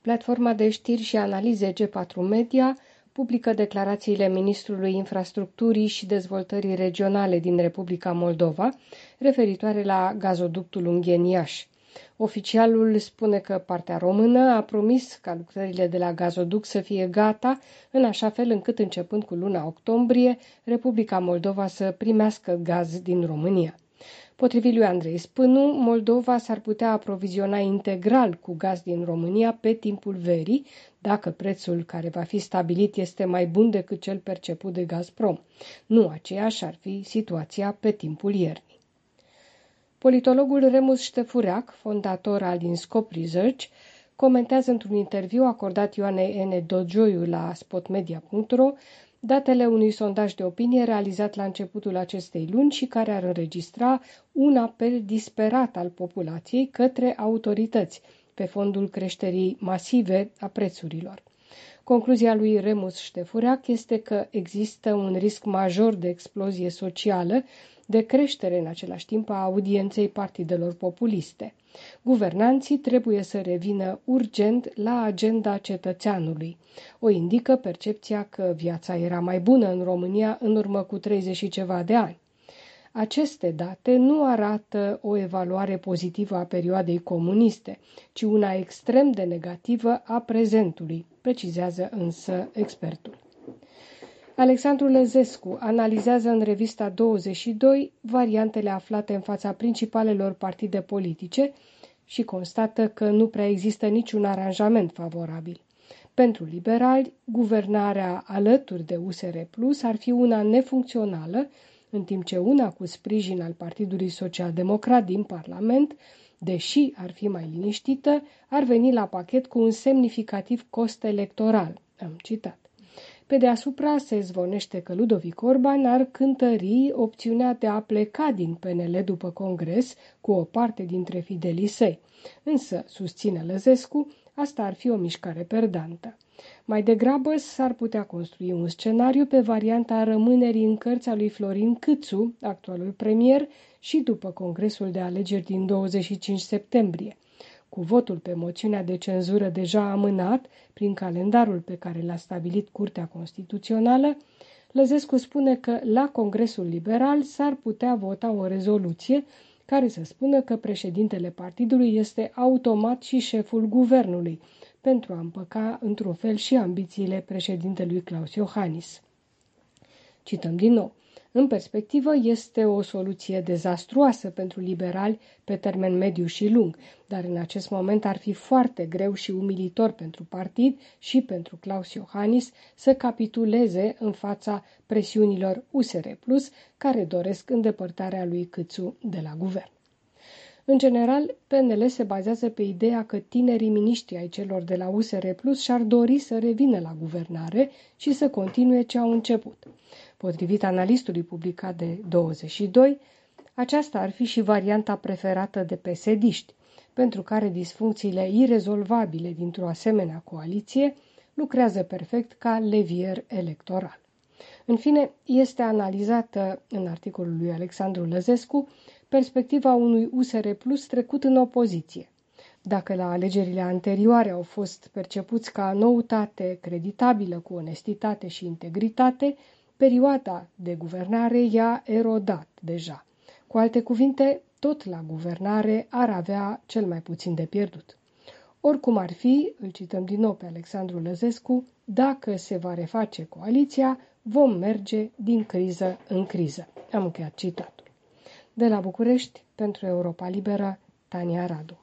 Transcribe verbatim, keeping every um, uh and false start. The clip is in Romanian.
Platforma de știri și analize G patru Media publică declarațiile ministrului infrastructurii și dezvoltării regionale din Republica Moldova referitoare la gazoductul Ungheni-Iași. Oficialul spune că partea română a promis ca lucrările de la gazoduct să fie gata, în așa fel încât, începând cu luna octombrie, Republica Moldova să primească gaz din România. Potrivit lui Andrei Spânu, Moldova s-ar putea aproviziona integral cu gaz din România pe timpul verii, dacă prețul care va fi stabilit este mai bun decât cel perceput de Gazprom. Nu aceeași ar fi situația pe timpul iernii. Politologul Remus Ștefureac, fondator al INSCOP Research, comentează într-un interviu acordat Ioanei N. Dogioiu la spotmedia punct ro datele unui sondaj de opinie realizat la începutul acestei luni și care ar înregistra un apel disperat al populației către autorități pe fondul creșterii masive a prețurilor. Concluzia lui Remus Ștefureac este că există un risc major de explozie socială, de creștere în același timp a audienței partidelor populiste. Guvernanții trebuie să revină urgent la agenda cetățeanului. O indică percepția că viața era mai bună în România în urmă cu treizeci și ceva de ani. Aceste date nu arată o evaluare pozitivă a perioadei comuniste, ci una extrem de negativă a prezentului, precizează însă expertul. Alexandru Lăzescu analizează în revista douăzeci și doi variantele aflate în fața principalelor partide politice și constată că nu prea există niciun aranjament favorabil. Pentru liberali, guvernarea alături de U S R Plus ar fi una nefuncțională, în timp ce una cu sprijin al Partidului Social-Democrat din Parlament, deși ar fi mai liniștită, ar veni la pachet cu un semnificativ cost electoral. Am citat. Pe deasupra se zvonește că Ludovic Orban ar cântări opțiunea de a pleca din P N L după congres cu o parte dintre fidelii săi. Însă, susține Lăzescu, asta ar fi o mișcare perdantă. Mai degrabă s-ar putea construi un scenariu pe varianta rămânerii în cărți a lui Florin Câțu, actualul premier, și după congresul de alegeri din douăzeci și cinci septembrie. Cu votul pe moțiunea de cenzură deja amânat prin calendarul pe care l-a stabilit Curtea Constituțională, Lăzescu spune că la Congresul Liberal s-ar putea vota o rezoluție care să spună că președintele partidului este automat și șeful guvernului, pentru a împăca într-un fel și ambițiile președintelui Klaus Iohannis. Cităm din nou. În perspectivă, este o soluție dezastruoasă pentru liberali pe termen mediu și lung, dar în acest moment ar fi foarte greu și umilitor pentru partid și pentru Klaus Iohannis să capituleze în fața presiunilor U S R Plus, care doresc îndepărtarea lui Câțu de la guvern. În general, P N L se bazează pe ideea că tinerii miniștri ai celor de la U S R Plus și-ar dori să revină la guvernare și să continue ce au început. Potrivit analistului publicat de douăzeci și doi, aceasta ar fi și varianta preferată de pesediști, pentru care disfuncțiile irezolvabile dintr-o asemenea coaliție lucrează perfect ca levier electoral. În fine, este analizată în articolul lui Alexandru Lăzescu perspectiva unui U S R Plus trecut în opoziție. Dacă la alegerile anterioare au fost percepuți ca noutate creditabilă cu onestitate și integritate, perioada de guvernare i-a erodat deja. Cu alte cuvinte, tot la guvernare ar avea cel mai puțin de pierdut. Oricum ar fi, îl cităm din nou pe Alexandru Lăzescu, dacă se va reface coaliția, vom merge din criză în criză. Am încheiat citatul. De la București, pentru Europa Liberă, Tania Radu.